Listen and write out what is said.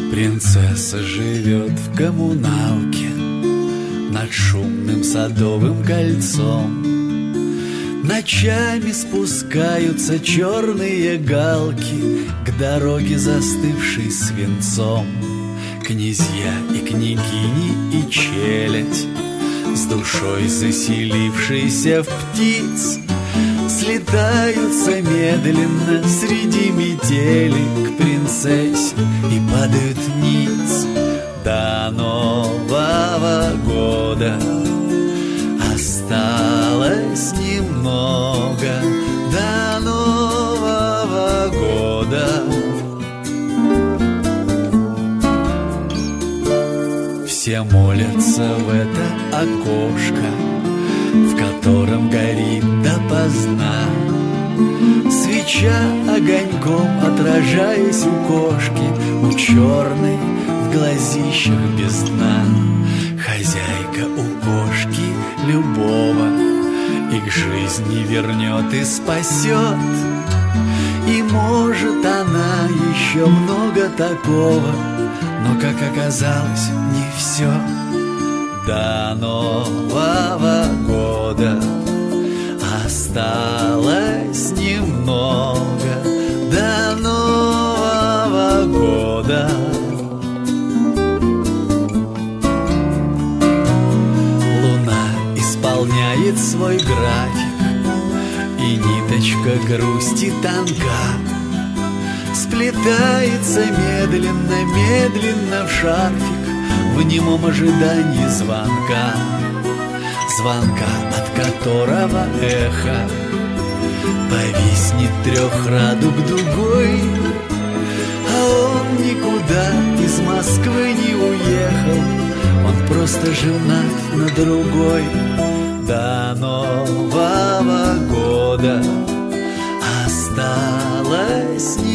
Принцесса живет в коммуналке над шумным Садовым кольцом. Ночами спускаются черные галки к дороге, застывшей свинцом. Князья и княгини и челядь, с душой заселившейся в птиц, слетаются медленно среди метели к принцессе и падают ниц. До Нового года осталось немного, до Нового года. Все молятся в это окошко, в котором горит допоздна свеча, огоньком отражаясь у кошки, у черной в глазищах без дна. Хозяйка у кошки любого и к жизни вернет и спасет. И может она еще много такого, но, как оказалось, не все. До Нового года осталось немного, до Нового года. Луна исполняет свой график, и ниточка грусти тонка сплетается медленно, медленно в шарфик, в немом ожидании звонка, звонка, от которого эхо повиснет 3 радуг дугой. А он никуда из Москвы не уехал, он просто женат на другой. До Нового года осталось